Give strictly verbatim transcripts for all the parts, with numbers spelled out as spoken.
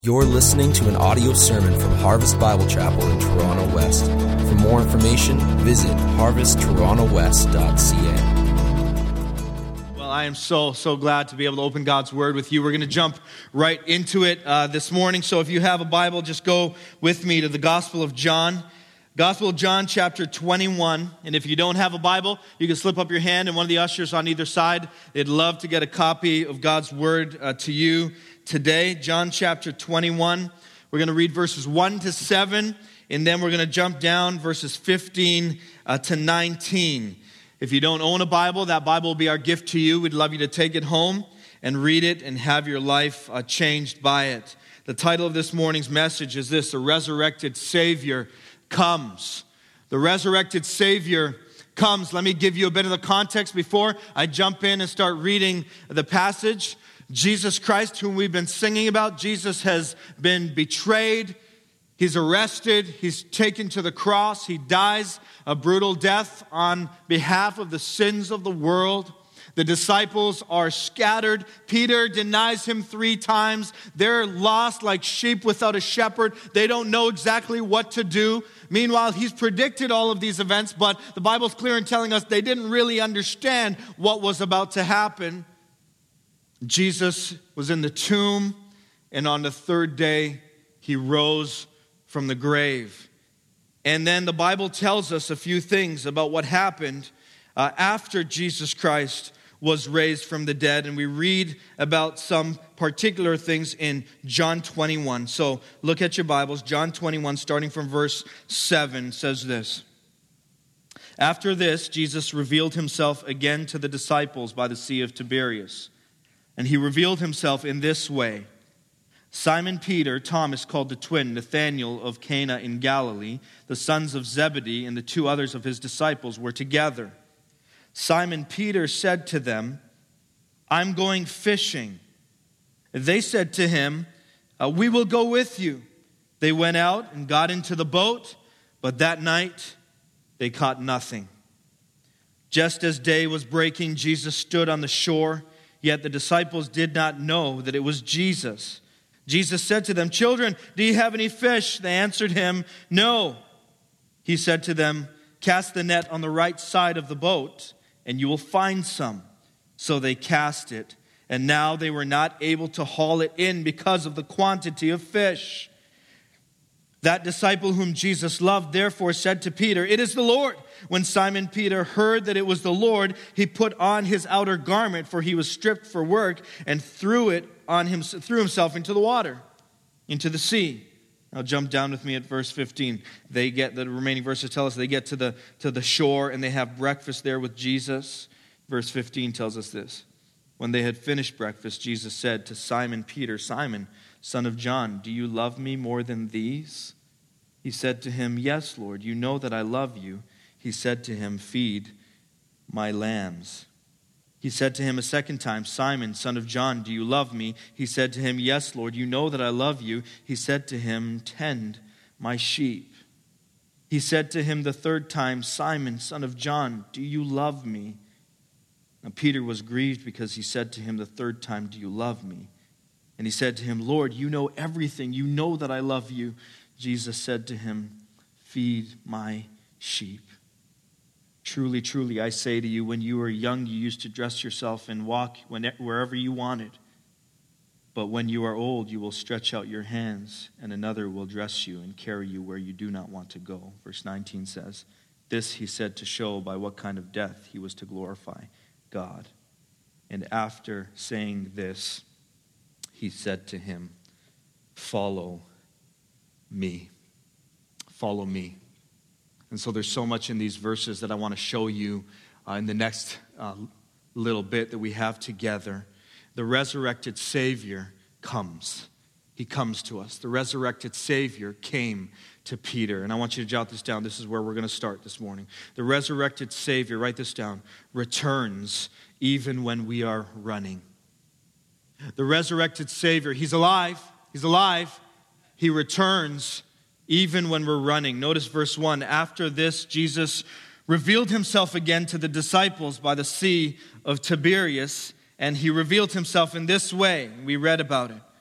You're listening to an audio sermon from Harvest Bible Chapel in Toronto West. For more information, visit harvest toronto west dot c a. Well, I am so, so glad to be able to open God's Word with you. We're going to jump right into it uh, this morning. So if you have a Bible, just go with me to the Gospel of John. Gospel of John, chapter twenty-one. And if you don't have a Bible, you can slip up your hand, and one of the ushers on either side, they'd love to get a copy of God's Word uh, to you today. John chapter twenty-one. We're going to read verses one to seven, and then we're going to jump down verses fifteen uh, to nineteen. If you don't own a Bible, that Bible will be our gift to you. We'd love you to take it home and read it and have your life uh, changed by it. The title of this morning's message is this: The Resurrected Savior Comes. The resurrected Savior comes. Let me give you a bit of the context before I jump in and start reading the passage. Jesus Christ, whom we've been singing about, Jesus has been betrayed. He's arrested. He's taken to the cross. He dies a brutal death on behalf of the sins of the world. The disciples are scattered. Peter denies him three times. They're lost like sheep without a shepherd. They don't know exactly what to do. Meanwhile, he's predicted all of these events, but the Bible's clear in telling us they didn't really understand what was about to happen. Jesus was in the tomb, and on the third day, he rose from the grave. And then the Bible tells us a few things about what happened uh, after Jesus Christ was raised from the dead. And we read about some particular things in John twenty-one. So look at your Bibles. John twenty-one, starting from verse seven, says this. After this, Jesus revealed himself again to the disciples by the Sea of Tiberias. And he revealed himself in this way. Simon Peter, Thomas called the twin, Nathanael of Cana in Galilee, the sons of Zebedee, and the two others of his disciples were together. Simon Peter said to them, I'm going fishing. They said to him, uh, we will go with you. They went out and got into the boat, but that night they caught nothing. Just as day was breaking, Jesus stood on the shore, yet the disciples did not know that it was Jesus. Jesus said to them, children, do you have any fish? They answered him, no. He said to them, cast the net on the right side of the boat, and you will find some. So they cast it, and now they were not able to haul it in because of the quantity of fish. That disciple whom Jesus loved therefore said to Peter, it is the Lord. When Simon Peter heard that it was the Lord, he put on his outer garment, for he was stripped for work, and threw it on him, threw himself into the water, into the sea. Now jump down with me at verse fifteen. They get, the remaining verses tell us they get to the, to the shore and they have breakfast there with Jesus. Verse fifteen tells us this. When they had finished breakfast, Jesus said to Simon Peter, Simon, son of John, do you love me more than these? He said to him, yes, Lord, you know that I love you. He said to him, feed my lambs. He said to him a second time, Simon, son of John, do you love me? He said to him, yes, Lord, you know that I love you. He said to him, tend my sheep. He said to him the third time, Simon, son of John, do you love me? Now Peter was grieved because he said to him the third time, do you love me? And he said to him, Lord, you know everything. You know that I love you. Jesus said to him, feed my sheep. Truly, truly, I say to you, when you were young, you used to dress yourself and walk wherever you wanted. But when you are old, you will stretch out your hands, and another will dress you and carry you where you do not want to go. Verse nineteen says, this he said to show by what kind of death he was to glorify God. And after saying this, he said to him, follow me. Follow me. And so there's so much in these verses that I want to show you uh, in the next uh, little bit that we have together. The resurrected Savior comes. He comes to us. The resurrected Savior came to Peter. And I want you to jot this down. This is where we're going to start this morning. The resurrected Savior, write this down, returns even when we are running. The resurrected Savior, He's alive. He's alive. He returns even when we're running. Notice verse one. After this, Jesus revealed himself again to the disciples by the Sea of Tiberias, and he revealed himself in this way. We read about it.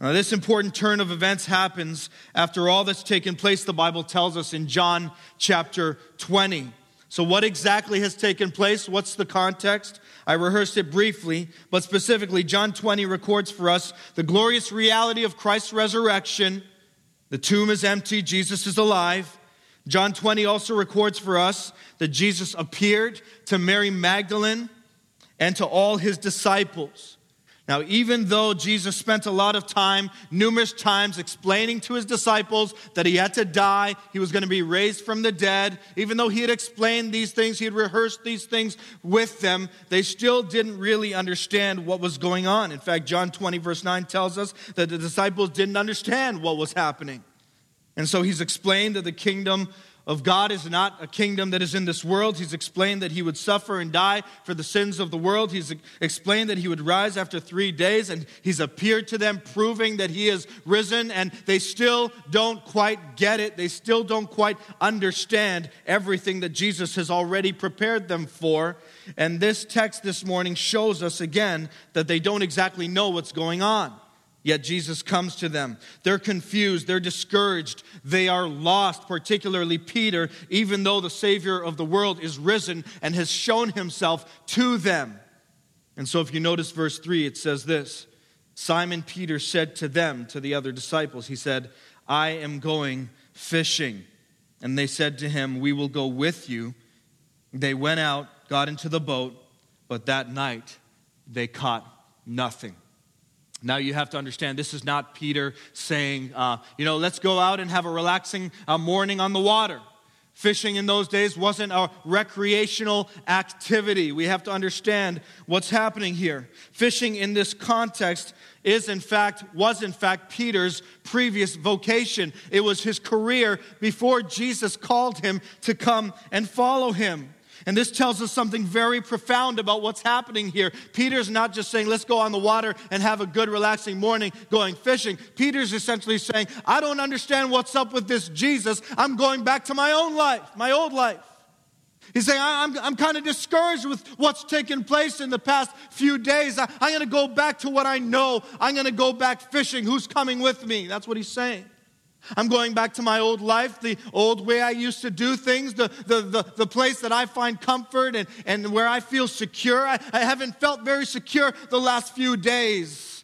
Now, this important turn of events happens after all that's taken place, the Bible tells us in John chapter twenty. So what exactly has taken place? What's the context? I rehearsed it briefly, but specifically, John twenty records for us the glorious reality of Christ's resurrection. The tomb is empty, Jesus is alive. John twenty also records for us that Jesus appeared to Mary Magdalene and to all his disciples. Now, even though Jesus spent a lot of time, numerous times, explaining to his disciples that he had to die, he was going to be raised from the dead, even though he had explained these things, he had rehearsed these things with them, they still didn't really understand what was going on. In fact, John twenty verse nine tells us that the disciples didn't understand what was happening. And so he's explained that the kingdom of God is not a kingdom that is in this world. He's explained that he would suffer and die for the sins of the world. He's explained that he would rise after three days, and he's appeared to them, proving that he is risen, and they still don't quite get it. They still don't quite understand everything that Jesus has already prepared them for. And this text this morning shows us again that they don't exactly know what's going on. Yet Jesus comes to them. They're confused. They're discouraged. They are lost, particularly Peter, even though the Savior of the world is risen and has shown himself to them. And so if you notice verse three, it says this. Simon Peter said to them, to the other disciples, he said, I am going fishing. And they said to him, we will go with you. They went out, got into the boat, but that night they caught nothing. Now you have to understand, this is not Peter saying, uh, you know, let's go out and have a relaxing uh, morning on the water. Fishing in those days wasn't a recreational activity. We have to understand what's happening here. Fishing in this context is in fact, was in fact Peter's previous vocation. It was his career before Jesus called him to come and follow him. And this tells us something very profound about what's happening here. Peter's not just saying, let's go on the water and have a good, relaxing morning going fishing. Peter's essentially saying, I don't understand what's up with this Jesus. I'm going back to my own life, my old life. He's saying, I'm, I'm kind of discouraged with what's taken place in the past few days. I, I'm going to go back to what I know. I'm going to go back fishing. Who's coming with me? That's what he's saying. I'm going back to my old life, the old way I used to do things, the, the, the, the place that I find comfort and, and where I feel secure. I, I haven't felt very secure the last few days.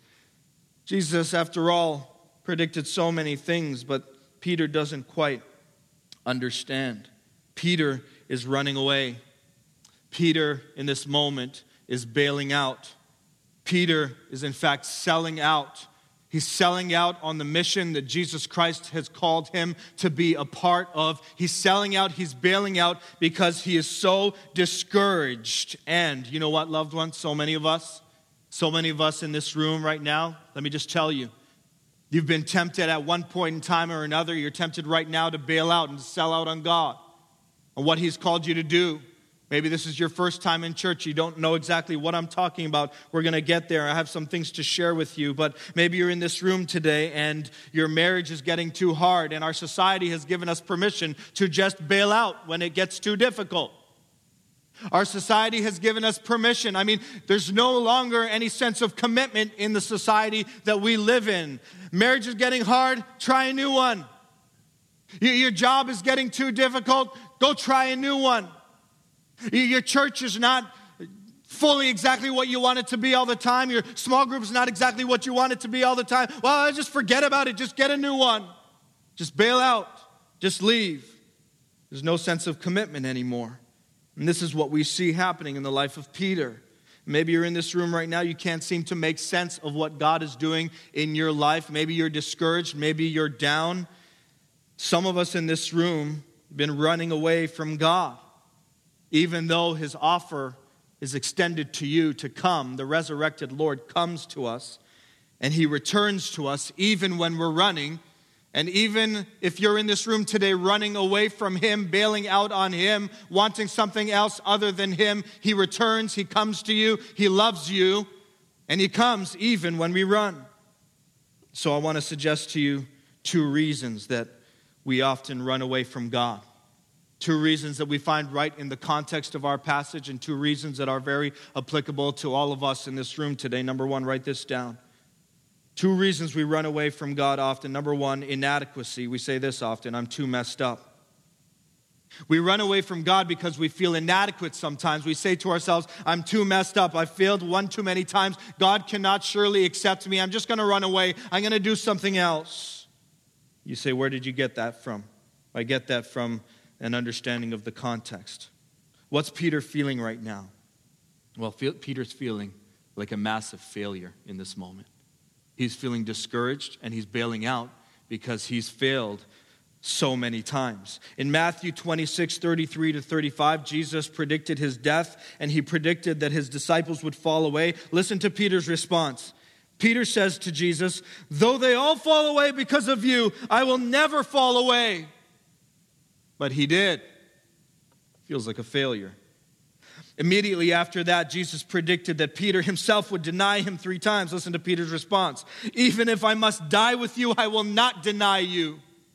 Jesus, after all, predicted so many things, but Peter doesn't quite understand. Peter is running away. Peter, in this moment, is bailing out. Peter is, in fact, selling out. He's selling out on the mission that Jesus Christ has called him to be a part of. He's selling out, he's bailing out because he is so discouraged. And you know what, loved ones? So many of us, so many of us in this room right now, let me just tell you, you've been tempted at one point in time or another. You're tempted right now to bail out and to sell out on God, on what he's called you to do. Maybe this is your first time in church. You don't know exactly what I'm talking about. We're going to get there. I have some things to share with you. But maybe you're in this room today and your marriage is getting too hard. And our society has given us permission to just bail out when it gets too difficult. Our society has given us permission. I mean, there's no longer any sense of commitment in the society that we live in. Marriage is getting hard. Try a new one. Your job is getting too difficult. Go try a new one. Your church is not fully exactly what you want it to be all the time. Your small group is not exactly what you want it to be all the time. Well, just forget about it. Just get a new one. Just bail out. Just leave. There's no sense of commitment anymore. And this is what we see happening in the life of Peter. Maybe you're in this room right now. You can't seem to make sense of what God is doing in your life. Maybe you're discouraged. Maybe you're down. Some of us in this room have been running away from God. Even though his offer is extended to you to come, the resurrected Lord comes to us and he returns to us even when we're running. And even if you're in this room today running away from him, bailing out on him, wanting something else other than him, he returns, he comes to you, he loves you, and he comes even when we run. So I want to suggest to you two reasons that we often run away from God. Two reasons that we find right in the context of our passage and two reasons that are very applicable to all of us in this room today. Number one, write this down. Two reasons we run away from God often. Number one, inadequacy. We say this often, I'm too messed up. We run away from God because we feel inadequate sometimes. We say to ourselves, I'm too messed up. I failed one too many times. God cannot surely accept me. I'm just going to run away. I'm going to do something else. You say, where did you get that from? I get that from an understanding of the context. What's Peter feeling right now? Well, Peter's feeling like a massive failure in this moment. He's feeling discouraged and he's bailing out because he's failed so many times. In Matthew twenty-six, thirty-three to thirty-five, Jesus predicted his death and he predicted that his disciples would fall away. Listen to Peter's response. Peter says to Jesus, though they all fall away because of you, I will never fall away. But he did. Feels like a failure. Immediately after that, Jesus predicted that Peter himself would deny him three times. Listen to Peter's response. Even if I must die with you, I will not deny you.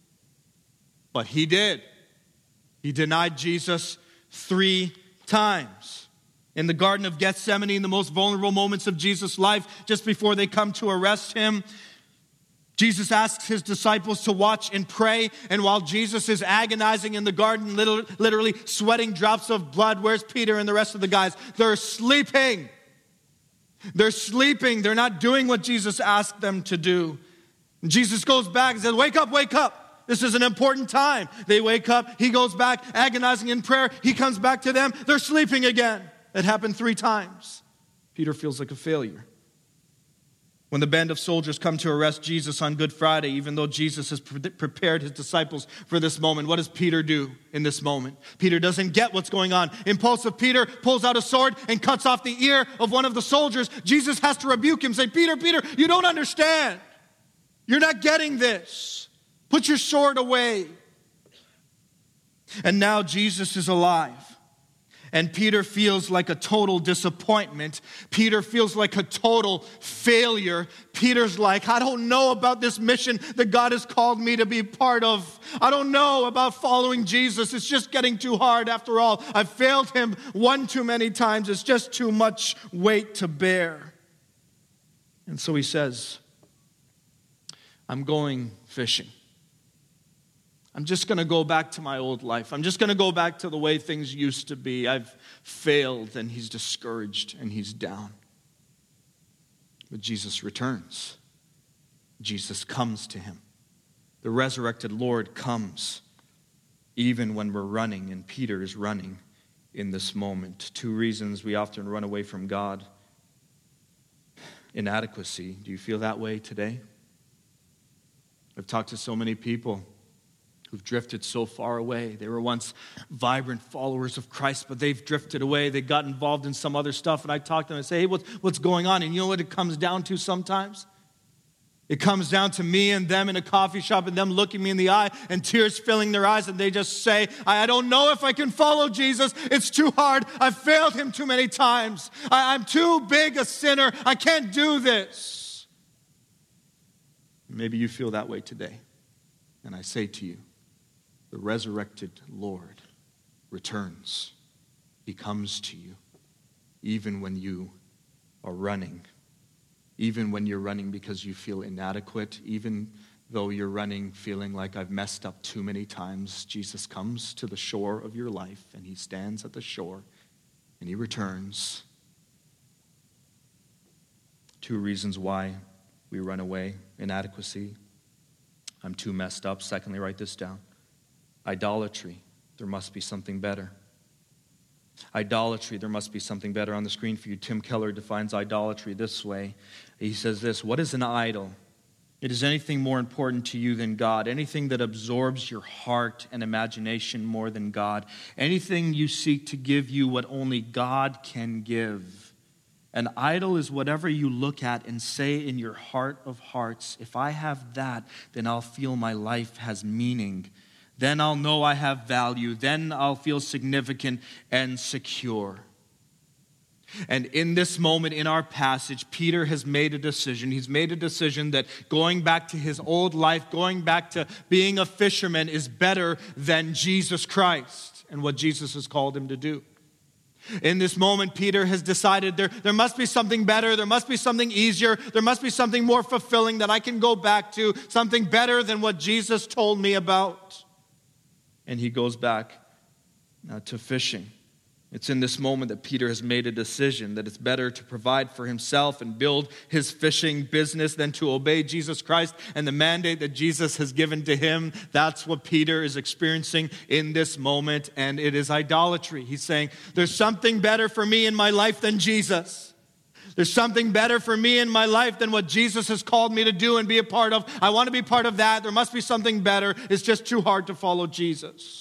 But he did. He denied Jesus three times. In the Garden of Gethsemane, in the most vulnerable moments of Jesus' life, just before they come to arrest him, Jesus asks his disciples to watch and pray. And while Jesus is agonizing in the garden, literally sweating drops of blood, where's Peter and the rest of the guys? They're sleeping. They're sleeping. They're not doing what Jesus asked them to do. And Jesus goes back and says, wake up, wake up. This is an important time. They wake up. He goes back, agonizing in prayer. He comes back to them. They're sleeping again. It happened three times. Peter feels like a failure. When the band of soldiers come to arrest Jesus on Good Friday, even though Jesus has pre- prepared his disciples for this moment, what does Peter do in this moment? Peter doesn't get what's going on. Impulsive Peter pulls out a sword and cuts off the ear of one of the soldiers. Jesus has to rebuke him, say, Peter, Peter, you don't understand. You're not getting this. Put your sword away. And now Jesus is alive. And Peter feels like a total disappointment. Peter feels like a total failure. Peter's like, I don't know about this mission that God has called me to be part of. I don't know about following Jesus. It's just getting too hard after all. I've failed him one too many times. It's just too much weight to bear. And so he says, I'm going fishing. I'm just going to go back to my old life. I'm just going to go back to the way things used to be. I've failed, and he's discouraged, and he's down. But Jesus returns. Jesus comes to him. The resurrected Lord comes, even when we're running, and Peter is running in this moment. Two reasons we often run away from God. Inadequacy. Do you feel that way today? I've talked to so many people who've drifted so far away. They were once vibrant followers of Christ, but they've drifted away. They got involved in some other stuff, and I talk to them and say, hey, what's, what's going on? And you know what it comes down to sometimes? It comes down to me and them in a coffee shop and them looking me in the eye and tears filling their eyes, and they just say, I, I don't know if I can follow Jesus. It's too hard. I've failed him too many times. I, I'm too big a sinner. I can't do this. Maybe you feel that way today. And I say to you, the resurrected Lord returns. He comes to you, even when you are running, even when you're running because you feel inadequate, even though you're running feeling like I've messed up too many times. Jesus comes to the shore of your life, and he stands at the shore, and he returns. Two reasons why we run away: inadequacy. I'm too messed up. Secondly, write this down. Idolatry. There must be something better. Idolatry. There must be something better. On the screen for you, Tim Keller defines idolatry this way. He says this: what is an idol? It is anything more important to you than God, anything that absorbs your heart and imagination more than God, anything you seek to give you what only God can give. An idol is whatever you look at and say in your heart of hearts, if I have that, then I'll feel my life has meaning. Then I'll know I have value. Then I'll feel significant and secure. And in this moment in our passage, Peter has made a decision. He's made a decision that going back to his old life, going back to being a fisherman is better than Jesus Christ and what Jesus has called him to do. In this moment, Peter has decided there, there must be something better, there must be something easier, there must be something more fulfilling that I can go back to, something better than what Jesus told me about. And he goes back uh, to fishing. It's in this moment that Peter has made a decision that it's better to provide for himself and build his fishing business than to obey Jesus Christ and the mandate that Jesus has given to him. That's what Peter is experiencing in this moment, and it is idolatry. He's saying, there's something better for me in my life than Jesus. There's something better for me in my life than what Jesus has called me to do and be a part of. I want to be part of that. There must be something better. It's just too hard to follow Jesus.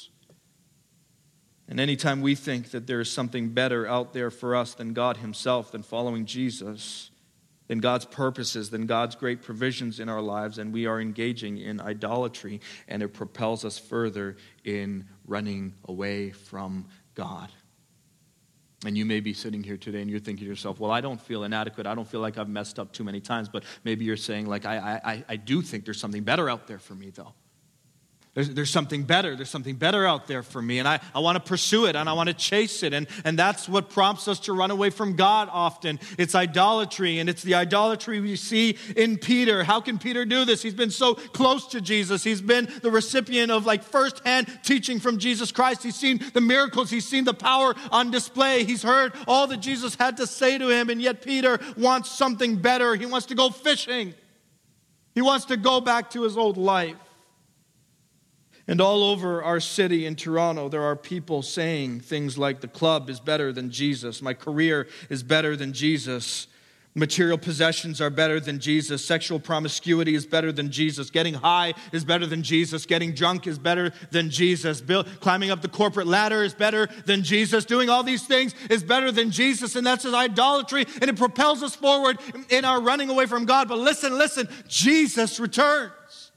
And anytime we think that there is something better out there for us than God himself, than following Jesus, than God's purposes, than God's great provisions in our lives, and we are engaging in idolatry, and it propels us further in running away from God. And you may be sitting here today and you're thinking to yourself, well, I don't feel inadequate. I don't feel like I've messed up too many times. But maybe you're saying, like, I, I, I do think there's something better out there for me, though. There's, there's something better. There's something better out there for me. And I, I want to pursue it and I want to chase it. And, and that's what prompts us to run away from God often. It's idolatry, and it's the idolatry we see in Peter. How can Peter do this? He's been so close to Jesus. He's been the recipient of like firsthand teaching from Jesus Christ. He's seen the miracles. He's seen the power on display. He's heard all that Jesus had to say to him. And yet Peter wants something better. He wants to go fishing. He wants to go back to his old life. And all over our city in Toronto, there are people saying things like, the club is better than Jesus. My career is better than Jesus. Material possessions are better than Jesus. Sexual promiscuity is better than Jesus. Getting high is better than Jesus. Getting drunk is better than Jesus. Bill, climbing up the corporate ladder is better than Jesus. Doing all these things is better than Jesus. And that's his idolatry. And it propels us forward in our running away from God. But listen, listen, Jesus returns.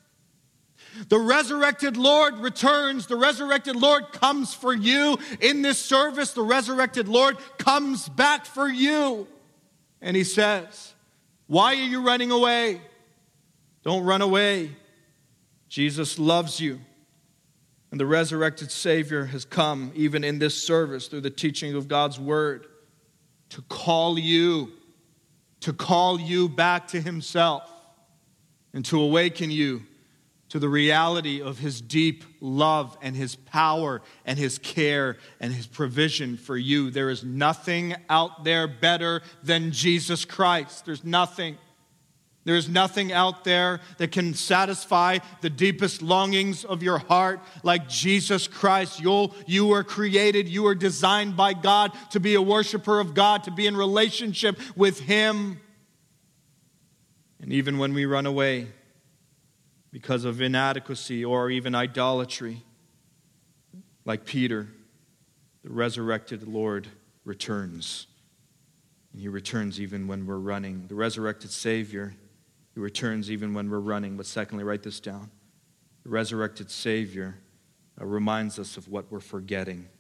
The resurrected Lord returns. The resurrected Lord comes for you in this service. The resurrected Lord comes back for you. And he says, why are you running away? Don't run away. Jesus loves you. And the resurrected Savior has come, even in this service, through the teaching of God's word, to call you, to call you back to himself, and to awaken you to the reality of his deep love and his power and his care and his provision for you. There is nothing out there better than Jesus Christ. There's nothing. There's nothing out there that can satisfy the deepest longings of your heart like Jesus Christ. You'll, you were created, you were designed by God to be a worshiper of God, to be in relationship with him. And even when we run away because of inadequacy or even idolatry, like Peter, the resurrected Lord returns. And he returns even when we're running. The resurrected Savior, he returns even when we're running. But secondly, write this down. The resurrected Savior uh, reminds us of what we're forgetting.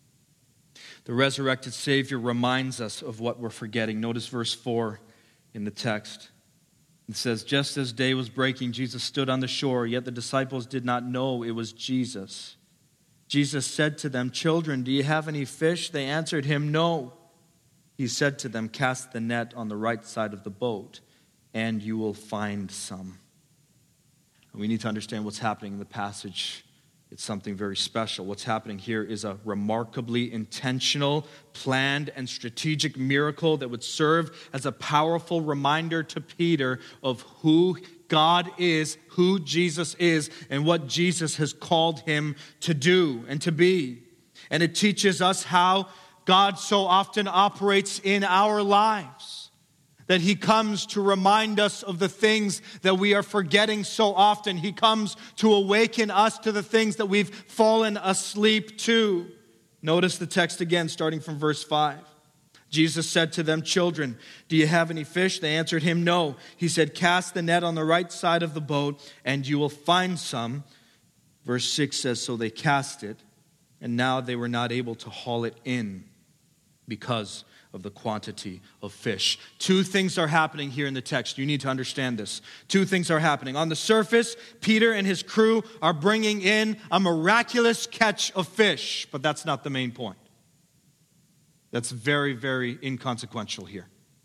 The resurrected Savior reminds us of what we're forgetting. Notice verse four in the text. It says, just as day was breaking, Jesus stood on the shore, yet the disciples did not know it was Jesus. Jesus said to them, children, do you have any fish? They answered him, no. He said to them, cast the net on the right side of the boat, and you will find some. And we need to understand what's happening in the passage. It's something very special. What's happening here is a remarkably intentional, planned, and strategic miracle that would serve as a powerful reminder to Peter of who God is, who Jesus is, and what Jesus has called him to do and to be. And it teaches us how God so often operates in our lives. That he comes to remind us of the things that we are forgetting so often. He comes to awaken us to the things that we've fallen asleep to. Notice the text again, starting from verse five. Jesus said to them, children, do you have any fish? They answered him, no. He said, cast the net on the right side of the boat, and you will find some. Verse six says, so they cast it, and now they were not able to haul it in because of the quantity of fish. Two things are happening here in the text. You need to understand this. Two things are happening. On the surface, Peter and his crew are bringing in a miraculous catch of fish, but that's not the main point. that's very, very inconsequential here.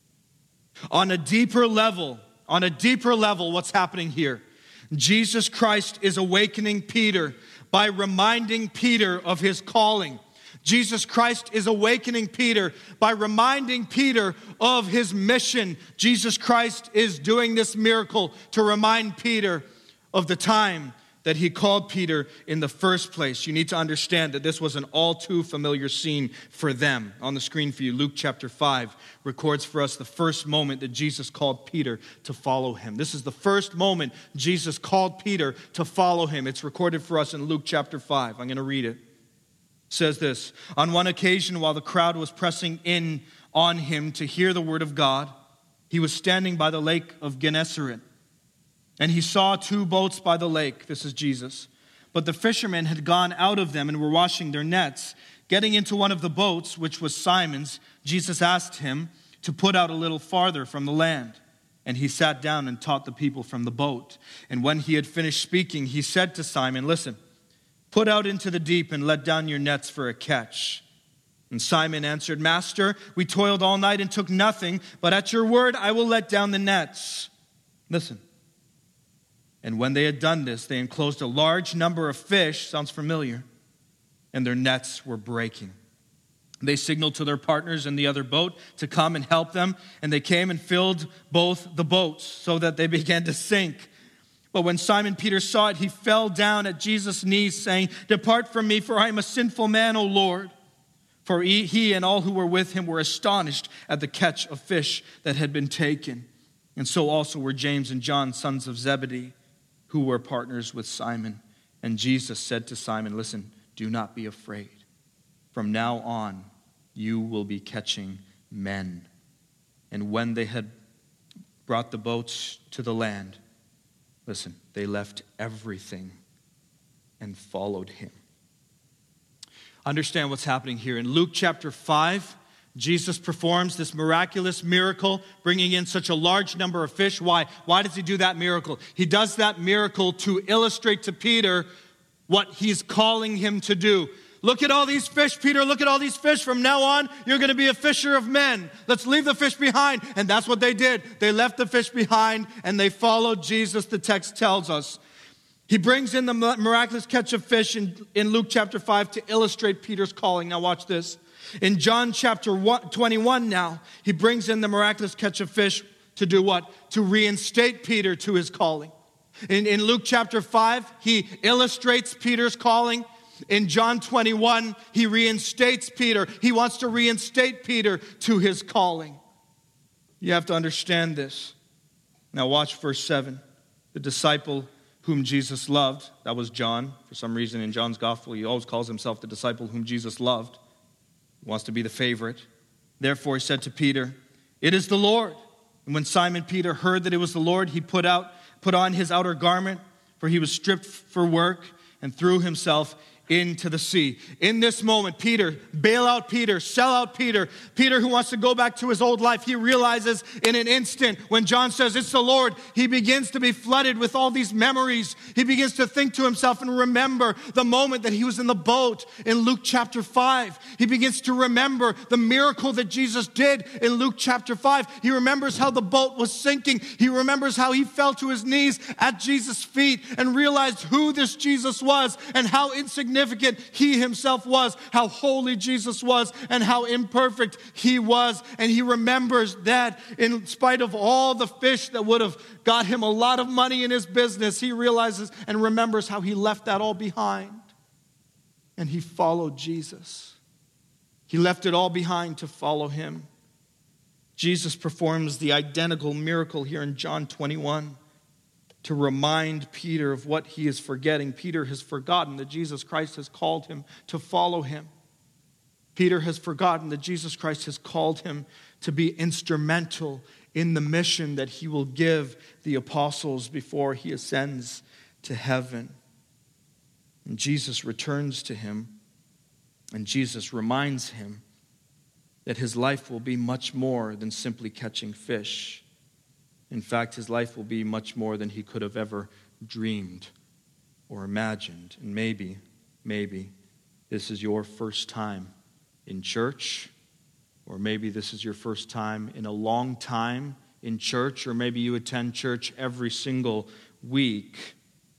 On a deeper level, on a deeper level, what's happening here? Jesus Christ is awakening Peter by reminding Peter of his calling. Jesus Christ is awakening Peter by reminding Peter of his mission. Jesus Christ is doing this miracle to remind Peter of the time that he called Peter in the first place. You need to understand that this was an all too familiar scene for them. On the screen for you, Luke chapter five records for us the first moment that Jesus called Peter to follow him. This is the first moment Jesus called Peter to follow him. It's recorded for us in Luke chapter five. I'm going to read it. It says this: on one occasion, while the crowd was pressing in on him to hear the word of God, he was standing by the lake of Gennesaret. And he saw two boats by the lake. This is Jesus. But the fishermen had gone out of them and were washing their nets. Getting into one of the boats, which was Simon's, Jesus asked him to put out a little farther from the land. And he sat down and taught the people from the boat. And when he had finished speaking, he said to Simon, listen, put out into the deep and let down your nets for a catch. And Simon answered, Master, we toiled all night and took nothing, but at your word I will let down the nets. Listen. And when they had done this, they enclosed a large number of fish, sounds familiar, and their nets were breaking. They signaled to their partners in the other boat to come and help them, and they came and filled both the boats so that they began to sink. But when Simon Peter saw it, he fell down at Jesus' knees, saying, Depart from me, for I am a sinful man, O Lord. For he, he and all who were with him were astonished at the catch of fish that had been taken. And so also were James and John, sons of Zebedee, who were partners with Simon. And Jesus said to Simon, listen, do not be afraid. From now on, you will be catching men. And when they had brought the boats to the land, listen, they left everything and followed him. Understand what's happening here. In Luke chapter five, Jesus performs this miraculous miracle, bringing in such a large number of fish. Why? Why does he do that miracle? He does that miracle to illustrate to Peter what he's calling him to do. Look at all these fish, Peter. Look at all these fish. From now on, you're going to be a fisher of men. Let's leave the fish behind. And that's what they did. They left the fish behind and they followed Jesus, the text tells us. He brings in the miraculous catch of fish in, in Luke chapter five to illustrate Peter's calling. Now watch this. In John chapter twenty-one now, he brings in the miraculous catch of fish to do what? To reinstate Peter to his calling. In, in Luke chapter five, he illustrates Peter's calling. In John twenty-one, he reinstates Peter. He wants to reinstate Peter to his calling. You have to understand this. Now watch verse seven. The disciple whom Jesus loved, that was John. For some reason in John's gospel, he always calls himself the disciple whom Jesus loved. He wants to be the favorite. Therefore he said to Peter, it is the Lord. And when Simon Peter heard that it was the Lord, he put out, put on his outer garment, for he was stripped for work, and threw himself into the sea. In this moment, Peter, bail out Peter, sell out Peter. Peter, who wants to go back to his old life, he realizes in an instant when John says it's the Lord, he begins to be flooded with all these memories. He begins to think to himself and remember the moment that he was in the boat in Luke chapter five. He begins to remember the miracle that Jesus did in Luke chapter five. He remembers how the boat was sinking. He remembers how he fell to his knees at Jesus' feet and realized who this Jesus was and how insignificant he himself was, how holy Jesus was, and how imperfect he was. And he remembers that in spite of all the fish that would have got him a lot of money in his business, he realizes and remembers how he left that all behind. And he followed Jesus. He left it all behind to follow him. Jesus performs the identical miracle here in John twenty-one. To remind Peter of what he is forgetting. Peter has forgotten that Jesus Christ has called him to follow him. Peter has forgotten that Jesus Christ has called him to be instrumental in the mission that he will give the apostles before he ascends to heaven. And Jesus returns to him, and Jesus reminds him that his life will be much more than simply catching fish. In fact, his life will be much more than he could have ever dreamed or imagined. And maybe, maybe, this is your first time in church, Or maybe this is your first time in a long time in church, or maybe you attend church every single week.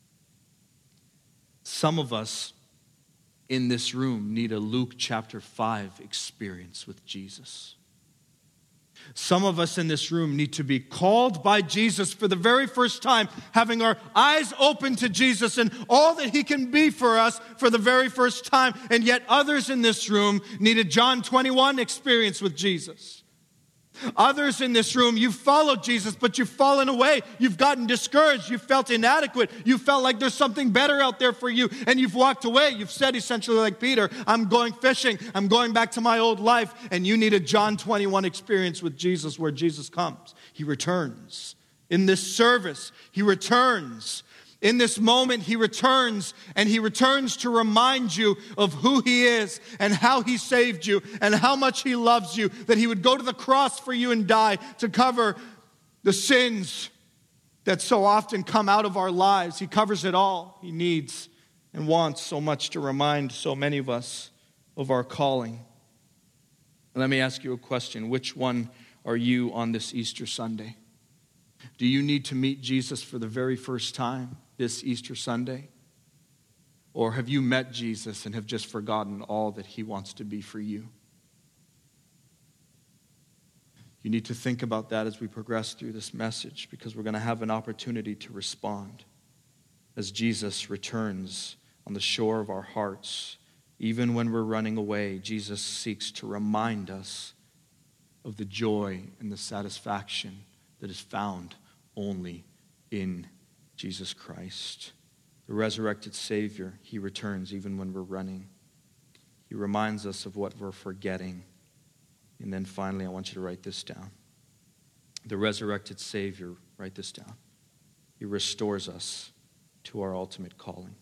Some of us in this room need a Luke chapter five experience with Jesus. Some of us in this room need to be called by Jesus for the very first time, having our eyes open to Jesus and all that he can be for us for the very first time. And yet others in this room need a John twenty-one experience with Jesus. Others in this room, you've followed Jesus, but you've fallen away. You've gotten discouraged. You felt inadequate. You felt like there's something better out there for you, and you've walked away. You've said essentially like Peter, I'm going fishing. I'm going back to my old life, and you need a John twenty-one experience with Jesus where Jesus comes. He returns. In this service, he returns. In this moment, he returns, and he returns to remind you of who he is and how he saved you and how much he loves you, that he would go to the cross for you and die to cover the sins that so often come out of our lives. He covers it all. He needs and wants so much to remind so many of us of our calling. And let me ask you a question. Which one are you on this Easter Sunday? Do you need to meet Jesus for the very first time this Easter Sunday? Or have you met Jesus and have just forgotten all that he wants to be for you? You need to think about that as we progress through this message, because we're going to have an opportunity to respond as Jesus returns on the shore of our hearts. Even when we're running away, Jesus seeks to remind us of the joy and the satisfaction that is found only in Jesus Christ. The resurrected Savior, he returns even when we're running. He reminds us of what we're forgetting. And then finally, I want you to write this down. The resurrected Savior, write this down. He restores us to our ultimate calling.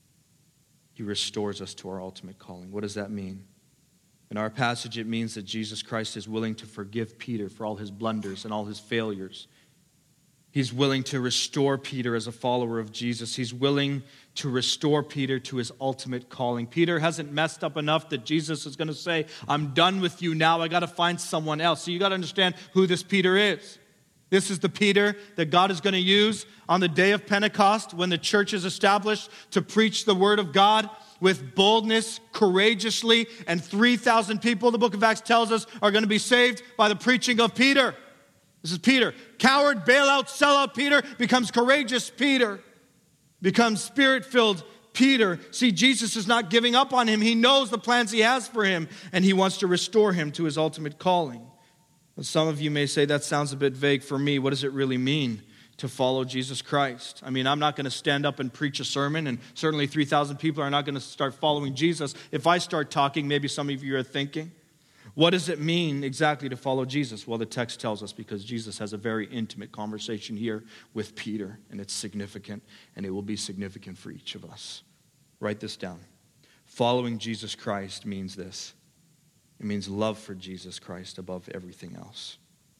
He restores us to our ultimate calling. What does that mean? In our passage, it means that Jesus Christ is willing to forgive Peter for all his blunders and all his failures. He's willing to restore Peter as a follower of Jesus. He's willing to restore Peter to his ultimate calling. Peter hasn't messed up enough that Jesus is going to say, I'm done with you now. I got to find someone else. So you got to understand who this Peter is. This is the Peter that God is going to use on the day of Pentecost when the church is established to preach the word of God with boldness, courageously, and three thousand people, the book of Acts tells us, are going to be saved by the preaching of Peter. This is Peter. Coward, bailout, sellout Peter becomes courageous Peter, becomes spirit-filled Peter. See, Jesus is not giving up on him. He knows the plans he has for him, and he wants to restore him to his ultimate calling. But some of you may say, that sounds a bit vague for me. What does it really mean to follow Jesus Christ? I mean, I'm not going to stand up and preach a sermon, and certainly three thousand people are not going to start following Jesus. If I start talking, maybe some of you are thinking, what does it mean exactly to follow Jesus? Well, the text tells us, because Jesus has a very intimate conversation here with Peter, and it's significant, and it will be significant for each of us. Write this down. Following Jesus Christ means this. It means love for Jesus Christ above everything else.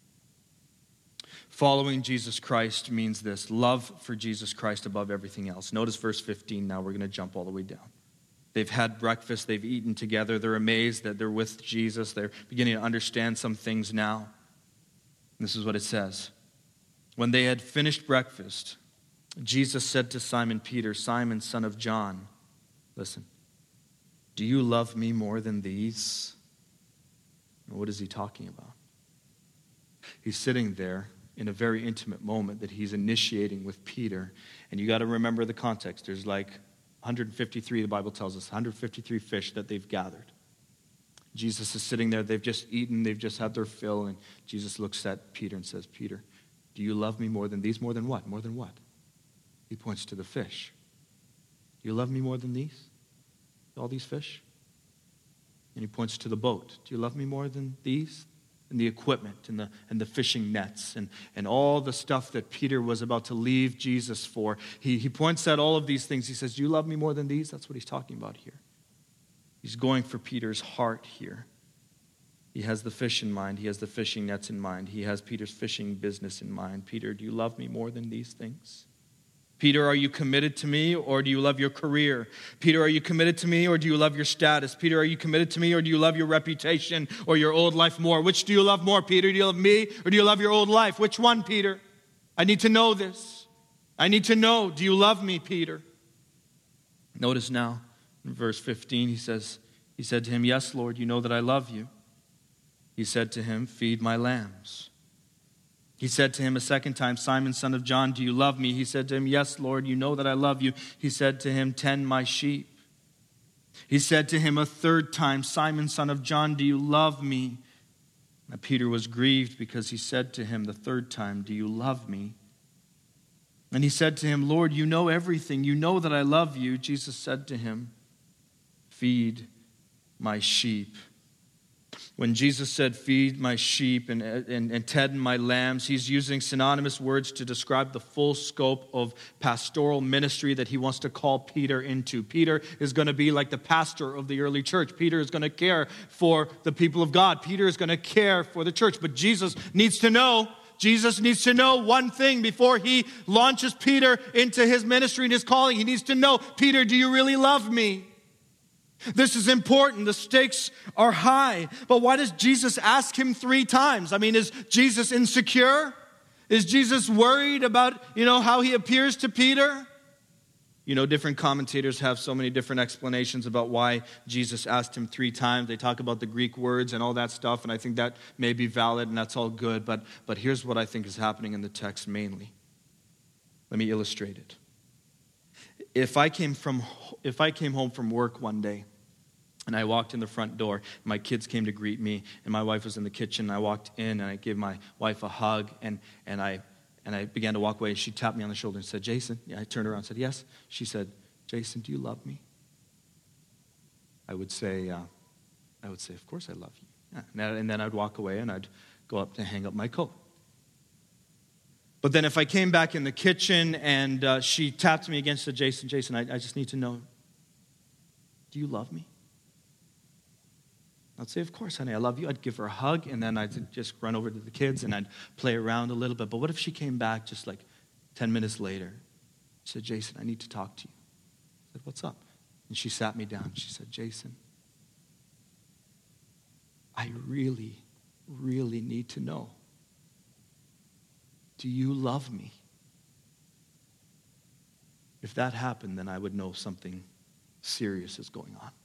Following Jesus Christ means this. Love for Jesus Christ above everything else. Notice verse fifteen now. We're going to jump all the way down. They've had breakfast. They've eaten together. They're amazed that they're with Jesus. They're beginning to understand some things now. This is what it says. When they had finished breakfast, Jesus said to Simon Peter, Simon, son of John, listen, do you love me more than these? What is he talking about? He's sitting there in a very intimate moment that he's initiating with Peter. And you got to remember the context. There's like one hundred fifty-three, the Bible tells us, one hundred fifty-three fish that they've gathered. Jesus is sitting there. They've just eaten. They've just had their fill. And Jesus looks at Peter and says, Peter, do you love me more than these? More than what? More than what? He points to the fish. Do you love me more than these? All these fish? And he points to the boat. Do you love me more than these? And the equipment and the and the fishing nets and, and all the stuff that Peter was about to leave Jesus for. He, he points at all of these things. He says, do you love me more than these? That's what he's talking about here. He's going for Peter's heart here. He has the fish in mind. He has the fishing nets in mind. He has Peter's fishing business in mind. Peter, do you love me more than these things? Peter, are you committed to me, or do you love your career? Peter, are you committed to me, or do you love your status? Peter, are you committed to me, or do you love your reputation or your old life more? Which do you love more, Peter? Do you love me, or do you love your old life? Which one, Peter? I need to know this. I need to know, do you love me, Peter? Notice now, in verse fifteen, he says, he said to him, yes, Lord, you know that I love you. He said to him, feed my lambs. He said to him a second time, Simon, son of John, do you love me? He said to him, yes, Lord, you know that I love you. He said to him, tend my sheep. He said to him a third time, Simon, son of John, do you love me? Now Peter was grieved because he said to him the third time, do you love me? And he said to him, Lord, you know everything. You know that I love you. Jesus said to him, feed my sheep. When Jesus said, feed my sheep and, and, and tend my lambs, he's using synonymous words to describe the full scope of pastoral ministry that he wants to call Peter into. Peter is going to be like the pastor of the early church. Peter is going to care for the people of God. Peter is going to care for the church. But Jesus needs to know, Jesus needs to know one thing before he launches Peter into his ministry and his calling. He needs to know, Peter, do you really love me? This is important. The stakes are high. But why does Jesus ask him three times? I mean, is Jesus insecure? Is Jesus worried about, you know, how he appears to Peter? You know, different commentators have so many different explanations about why Jesus asked him three times. They talk about the Greek words and all that stuff, and I think that may be valid and that's all good. But, but here's what I think is happening in the text mainly. Let me illustrate it. If I came from, if I came home from work one day, and I walked in the front door, my kids came to greet me, and my wife was in the kitchen. I walked in, and I gave my wife a hug, and, and, I, and I began to walk away. She tapped me on the shoulder and said, Jason. Yeah, I turned around and said, yes. She said, Jason, do you love me? I would say, uh, I would say, of course I love you. Yeah. And, then, and then I'd walk away, and I'd go up to hang up my coat. But then if I came back in the kitchen, and uh, she tapped me again and said, Jason, Jason, I, I just need to know, do you love me? I'd say, of course, honey, I love you. I'd give her a hug, and then I'd just run over to the kids, and I'd play around a little bit. But what if she came back just like ten minutes later? She said, Jason, I need to talk to you. I said, what's up? And she sat me down. She said, Jason, I really, really need to know. Do you love me? If that happened, then I would know something serious is going on.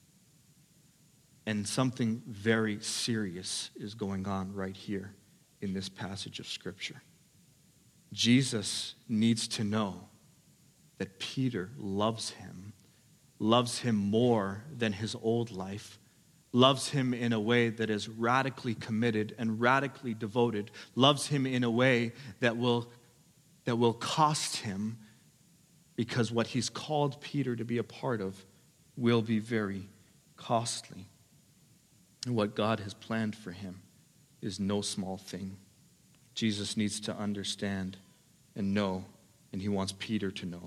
And something very serious is going on right here in this passage of Scripture. Jesus needs to know that Peter loves him, loves him more than his old life, loves him in a way that is radically committed and radically devoted, loves him in a way that will, that will cost him, because what he's called Peter to be a part of will be very costly. And what God has planned for him is no small thing. Jesus needs to understand and know, and he wants Peter to know.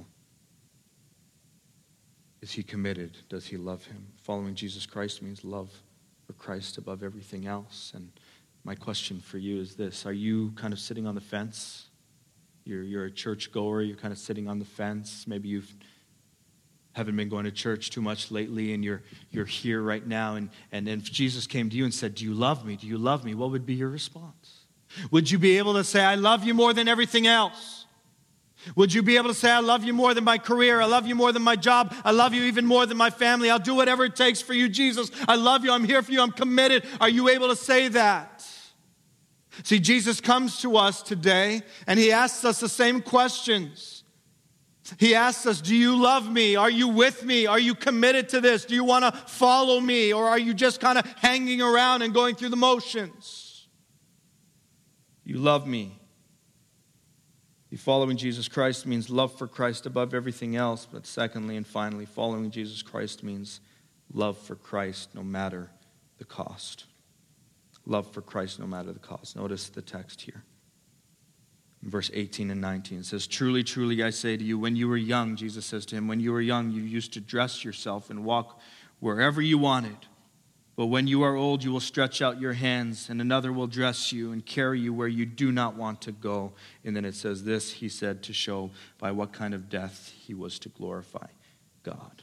Is he committed? Does he love him? Following Jesus Christ means love for Christ above everything else. And my question for you is this: are you kind of sitting on the fence? You're, you're a church goer, you're kind of sitting on the fence. Maybe you've haven't been going to church too much lately, and you're you're here right now, and, and if Jesus came to you and said, do you love me? Do you love me? What would be your response? Would you be able to say, I love you more than everything else? Would you be able to say, I love you more than my career, I love you more than my job, I love you even more than my family, I'll do whatever it takes for you, Jesus, I love you, I'm here for you, I'm committed? Are you able to say that? See, Jesus comes to us today, and he asks us the same questions. He asks us, do you love me? Are you with me? Are you committed to this? Do you want to follow me? Or are you just kind of hanging around and going through the motions? You love me. Following Jesus Christ means love for Christ above everything else. But secondly and finally, following Jesus Christ means love for Christ no matter the cost. Love for Christ no matter the cost. Notice the text here. In verse eighteen and nineteen, it says, truly, truly, I say to you, when you were young, Jesus says to him, when you were young, you used to dress yourself and walk wherever you wanted. But when you are old, you will stretch out your hands, and another will dress you and carry you where you do not want to go. And then it says this, he said, to show by what kind of death he was to glorify God.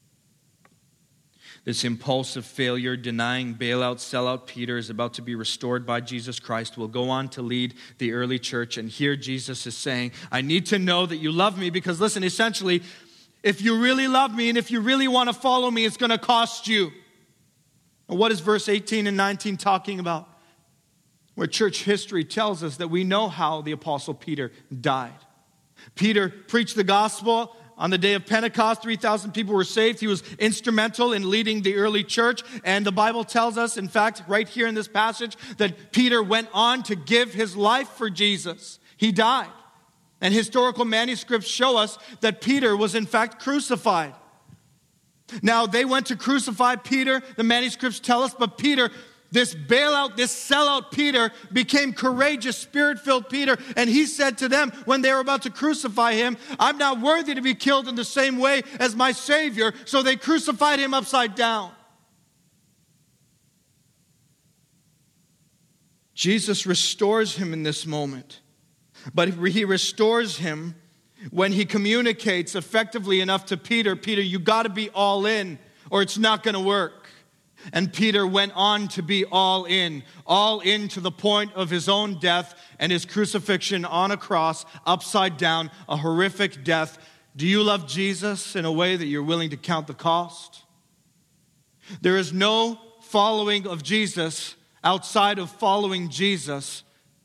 This impulsive failure, denying, bailout, sellout Peter is about to be restored by Jesus Christ, will go on to lead the early church. And here Jesus is saying, I need to know that you love me, because listen, essentially, if you really love me and if you really want to follow me, it's going to cost you. And what is verse eighteen and nineteen talking about? Where church history tells us that we know how the Apostle Peter died. Peter preached the gospel on the day of Pentecost. three thousand people were saved. He was instrumental in leading the early church. And the Bible tells us, in fact, right here in this passage, that Peter went on to give his life for Jesus. He died. And historical manuscripts show us that Peter was in fact crucified. Now, they went to crucify Peter, the manuscripts tell us, but Peter, this bailout, this sellout Peter, became courageous, spirit-filled Peter, and he said to them when they were about to crucify him, I'm not worthy to be killed in the same way as my Savior, so they crucified him upside down. Jesus restores him in this moment, but he restores him when he communicates effectively enough to Peter, Peter, you got to be all in or it's not going to work. And Peter went on to be all in, all in to the point of his own death and his crucifixion on a cross, upside down, a horrific death. Do you love Jesus in a way that you're willing to count the cost? There is no following of Jesus outside of following Jesus,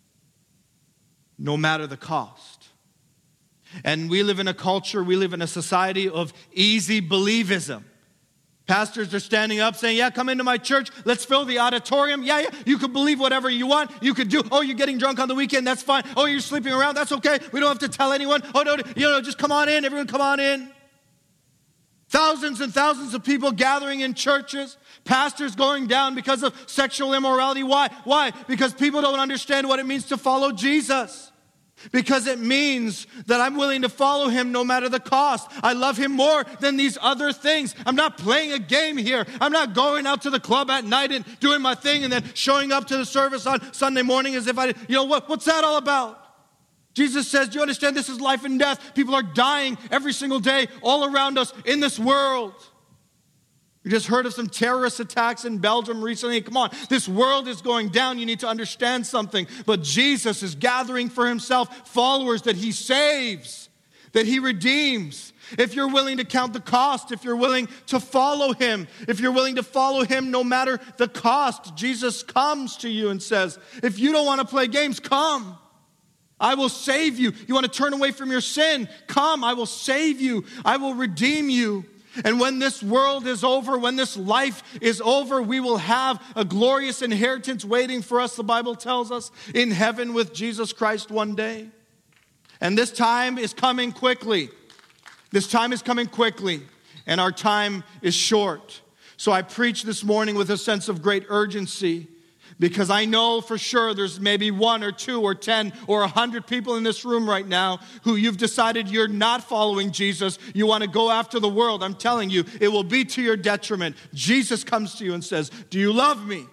no matter the cost. And we live in a culture, we live in a society of easy believism. Pastors are standing up saying, yeah, come into my church. Let's fill the auditorium. Yeah, yeah, you could believe whatever you want. You could do, oh, you're getting drunk on the weekend. That's fine. Oh, you're sleeping around. That's okay. We don't have to tell anyone. Oh, no, you know, just come on in. Everyone come on in. Thousands and thousands of people gathering in churches. Pastors going down because of sexual immorality. Why? Why? Because people don't understand what it means to follow Jesus. Because it means that I'm willing to follow him no matter the cost. I love him more than these other things. I'm not playing a game here. I'm not going out to the club at night and doing my thing and then showing up to the service on Sunday morning as if I, you know, what, what's that all about? Jesus says, do you understand this is life and death? People are dying every single day all around us in this world. We just heard of some terrorist attacks in Belgium recently. Come on, this world is going down. You need to understand something. But Jesus is gathering for himself followers that he saves, that he redeems. If you're willing to count the cost, if you're willing to follow him, if you're willing to follow him no matter the cost, Jesus comes to you and says, if you don't want to play games, come. I will save you. You want to turn away from your sin? Come, I will save you. I will redeem you. And when this world is over, when this life is over, we will have a glorious inheritance waiting for us, the Bible tells us, in heaven with Jesus Christ one day. And this time is coming quickly. This time is coming quickly, and our time is short. So I preach this morning with a sense of great urgency, because I know for sure there's maybe one or two or ten or a hundred people in this room right now who you've decided you're not following Jesus. You want to go after the world. I'm telling you, it will be to your detriment. Jesus comes to you and says, do you love me?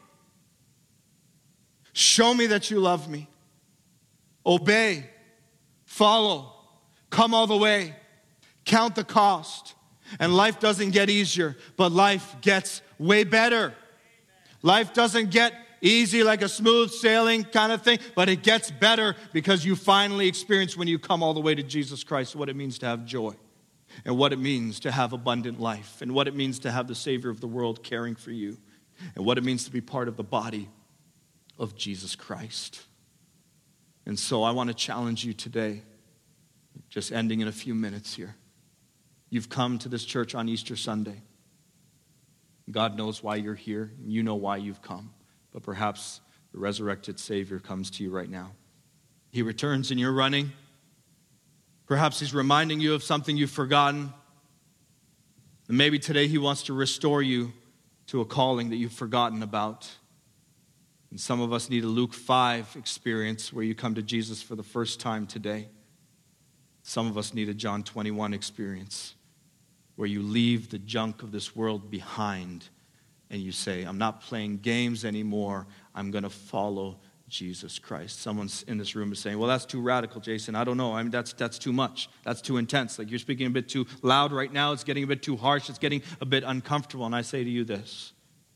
Show me that you love me. Obey. Follow. Come all the way. Count the cost. And life doesn't get easier, but life gets way better. Life doesn't get easy like a smooth sailing kind of thing, but it gets better because you finally experience when you come all the way to Jesus Christ what it means to have joy and what it means to have abundant life and what it means to have the Savior of the world caring for you and what it means to be part of the body of Jesus Christ. And so I want to challenge you today, just ending in a few minutes here. You've come to this church on Easter Sunday. God knows why you're here, and you know why you've come. But perhaps the resurrected Savior comes to you right now. He returns and you're running. Perhaps he's reminding you of something you've forgotten. And maybe today he wants to restore you to a calling that you've forgotten about. And some of us need a Luke five experience where you come to Jesus for the first time today. Some of us need a John twenty-one experience where you leave the junk of this world behind and you say, I'm not playing games anymore. I'm going to follow Jesus Christ. Someone in this room is saying, well, that's too radical, Jason. I don't know. I mean, that's that's too much. That's too intense. Like, you're speaking a bit too loud right now. It's getting a bit too harsh. It's getting a bit uncomfortable. And I say to you this: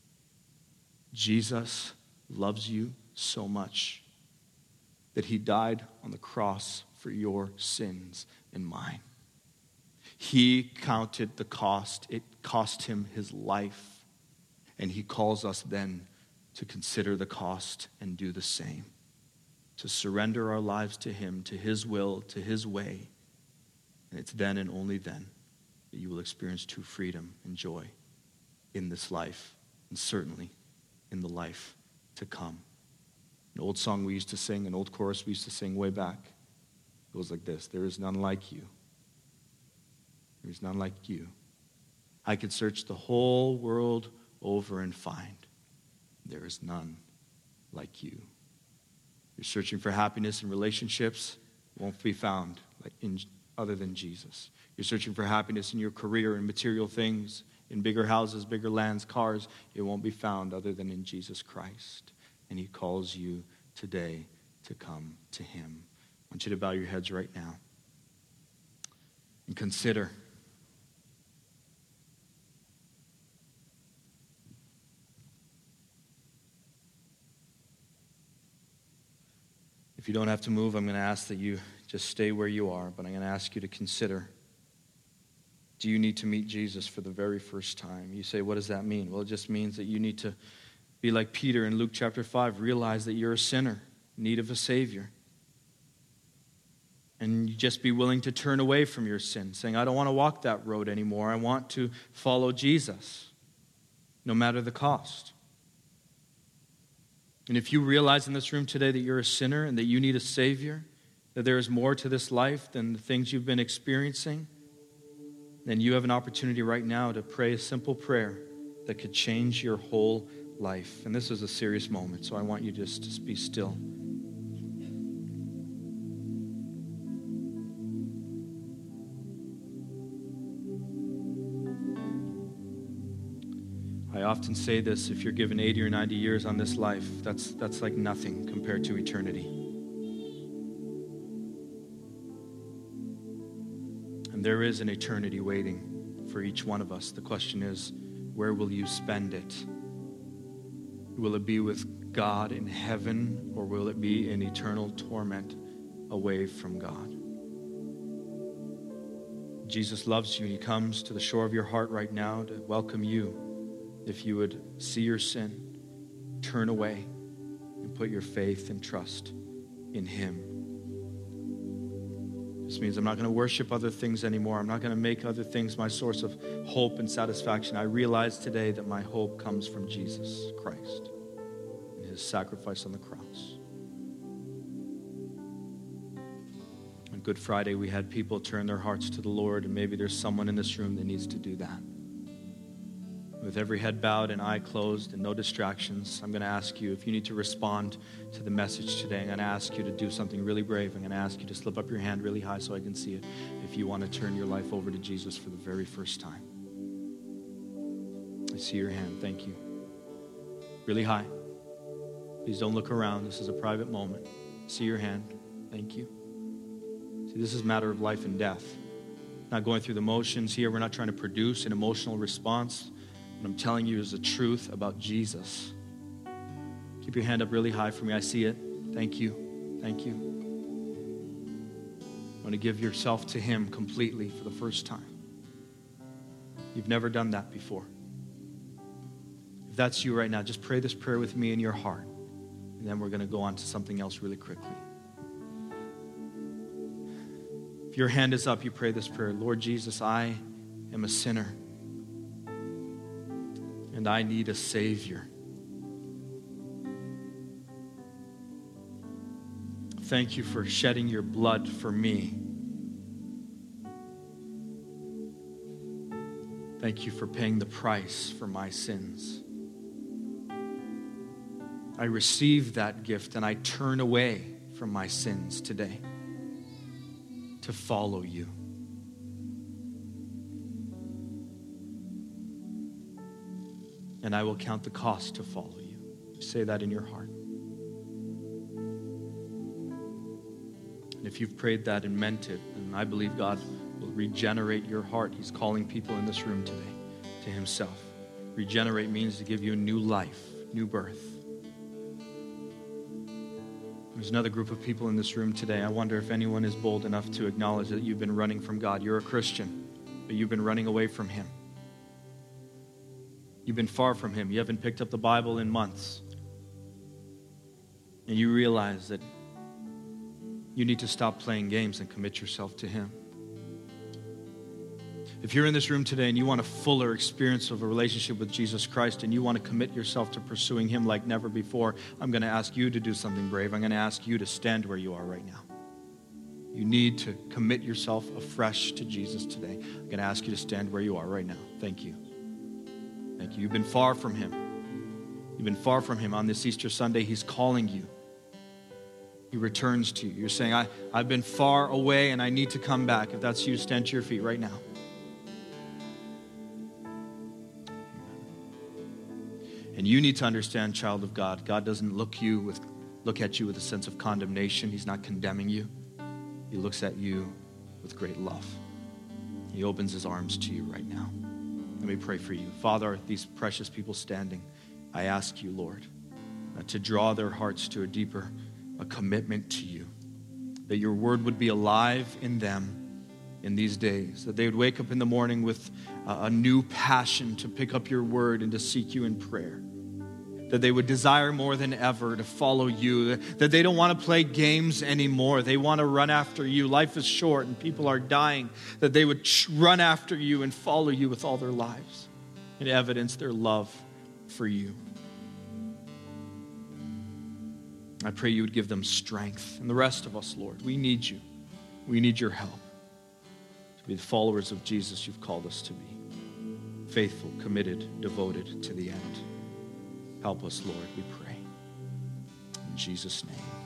Jesus loves you so much that he died on the cross for your sins and mine. He counted the cost. It cost him his life. And he calls us then to consider the cost and do the same. To surrender our lives to him, to his will, to his way. And it's then and only then that you will experience true freedom and joy in this life, and certainly in the life to come. An old song we used to sing, an old chorus we used to sing way back, goes like this: there is none like you. There is none like you. I could search the whole world over and find there is none like you. You're searching for happiness in relationships, won't be found like in, other than Jesus. You're searching for happiness in your career and material things, in bigger houses, bigger lands, cars. It won't be found other than in Jesus Christ. And he calls you today to come to him. I want you to bow your heads right now and consider. If you don't have to move, I'm going to ask that you just stay where you are, but I'm going to ask you to consider, do you need to meet Jesus for the very first time? You say, what does that mean? Well, it just means that you need to be like Peter in Luke chapter five, realize that you're a sinner, in need of a Savior. And you just be willing to turn away from your sin, saying, I don't want to walk that road anymore. I want to follow Jesus, no matter the cost. And if you realize in this room today that you're a sinner and that you need a Savior, that there is more to this life than the things you've been experiencing, then you have an opportunity right now to pray a simple prayer that could change your whole life. And this is a serious moment, so I want you just to be still. I often say this: if you're given eighty or ninety years on this life, that's that's like nothing compared to eternity. And there is an eternity waiting for each one of us. The question is, where will you spend it? Will it be with God in heaven, or will it be in eternal torment away from God? Jesus loves you, and he comes to the shore of your heart right now to welcome you. If you would see your sin, turn away, and put your faith and trust in him. This means I'm not going to worship other things anymore. I'm not going to make other things my source of hope and satisfaction. I realize today that my hope comes from Jesus Christ and his sacrifice on the cross. On Good Friday, we had people turn their hearts to the Lord, and maybe there's someone in this room that needs to do that. With every head bowed and eye closed and no distractions, I'm going to ask you, if you need to respond to the message today, I'm going to ask you to do something really brave. I'm going to ask you to slip up your hand really high so I can see it, if you want to turn your life over to Jesus for the very first time. I see your hand. Thank you. Really high. Please don't look around. This is a private moment. I see your hand. Thank you. See, this is a matter of life and death. Not going through the motions here. We're not trying to produce an emotional response. What I'm telling you is the truth about Jesus. Keep your hand up really high for me. I see it. Thank you. Thank you. I want to give yourself to him completely for the first time. You've never done that before. If that's you right now, just pray this prayer with me in your heart. And then we're going to go on to something else really quickly. If your hand is up, you pray this prayer. Lord Jesus, I am a sinner. And I need a Savior. Thank you for shedding your blood for me. Thank you for paying the price for my sins. I receive that gift and I turn away from my sins today to follow you. and I will count the cost to follow you. Say that in your heart. And if you've prayed that and meant it, and I believe God will regenerate your heart. He's calling people in this room today to himself. Regenerate means to give you a new life, new birth. There's another group of people in this room today. I wonder if anyone is bold enough to acknowledge that you've been running from God. You're a Christian, but you've been running away from him. You've been far from him. You haven't picked up the Bible in months. And you realize that you need to stop playing games and commit yourself to him. If you're in this room today and you want a fuller experience of a relationship with Jesus Christ and you want to commit yourself to pursuing him like never before, I'm going to ask you to do something brave. I'm going to ask you to stand where you are right now. You need to commit yourself afresh to Jesus today. I'm going to ask you to stand where you are right now. Thank you. Thank you. You've been far from him. You've been far from him. On this Easter Sunday, he's calling you. He returns to you. You're saying, I, I've been far away and I need to come back. If that's you, stand to your feet right now. And you need to understand, child of God, God doesn't look you with look at you with a sense of condemnation. He's not condemning you. He looks at you with great love. He opens his arms to you right now. Let me pray for you. Father, these precious people standing, I ask you, Lord, uh, to draw their hearts to a deeper a commitment to you, that your word would be alive in them in these days, that they would wake up in the morning with a, a new passion to pick up your word and to seek you in prayer, that they would desire more than ever to follow you, that they don't want to play games anymore. They want to run after you. Life is short and people are dying, that they would run after you and follow you with all their lives and evidence their love for you. I pray you would give them strength. And the rest of us, Lord, we need you. We need your help to be the followers of Jesus you've called us to be. Faithful, committed, devoted to the end. Help us, Lord, we pray. In Jesus' name.